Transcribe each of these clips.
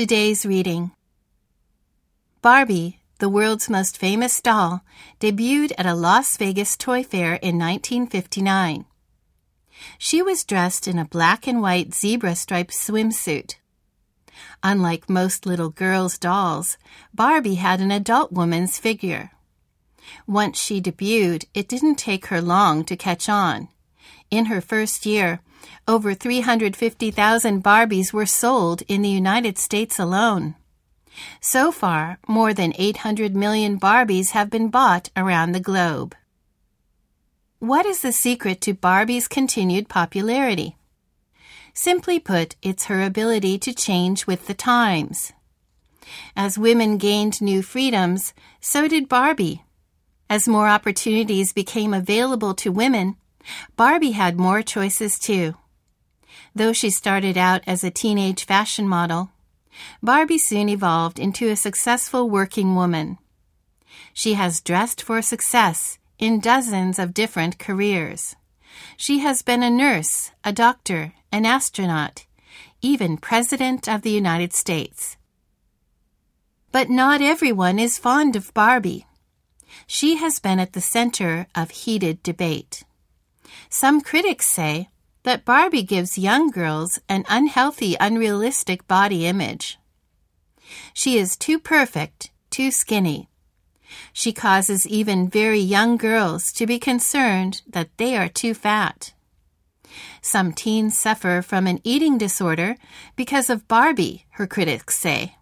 Today's reading. Barbie, the world's most famous doll, debuted at a Las Vegas toy fair in 1959. She was dressed in a black and white zebra-striped swimsuit. Unlike most little girls' dolls, Barbie had an adult woman's figure. Once she debuted, it didn't take her long to catch on. In her first year, over 350,000 Barbies were sold in the United States alone. So far, more than 800 million Barbies have been bought around the globe. What is the secret to Barbie's continued popularity? Simply put, it's her ability to change with the times. As women gained new freedoms, so did Barbie. As more opportunities became available to women, Barbie had more choices too. Though she started out as a teenage fashion model, Barbie soon evolved into a successful working woman. She has dressed for success in dozens of different careers. She has been a nurse, a doctor, an astronaut, even President of the United States. But not everyone is fond of Barbie. She has been at the center of heated debate. Some critics say that Barbie gives young girls an unhealthy, unrealistic body image. She is too perfect, too skinny. She causes even very young girls to be concerned that they are too fat. Some teens suffer from an eating disorder because of Barbie, her critics say.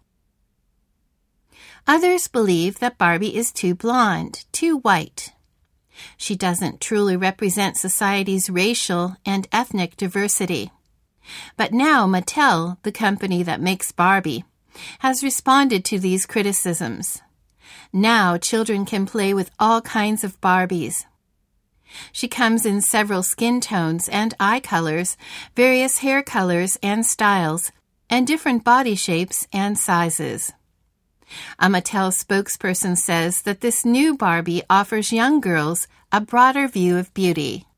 Others believe that Barbie is too blonde, too white. She doesn't truly represent society's racial and ethnic diversity. But now Mattel, the company that makes Barbie, has responded to these criticisms. Now children can play with all kinds of Barbies. She comes in several skin tones and eye colors, various hair colors and styles, and different body shapes and sizes. A Mattel spokesperson says that this new Barbie offers young girls a broader view of beauty.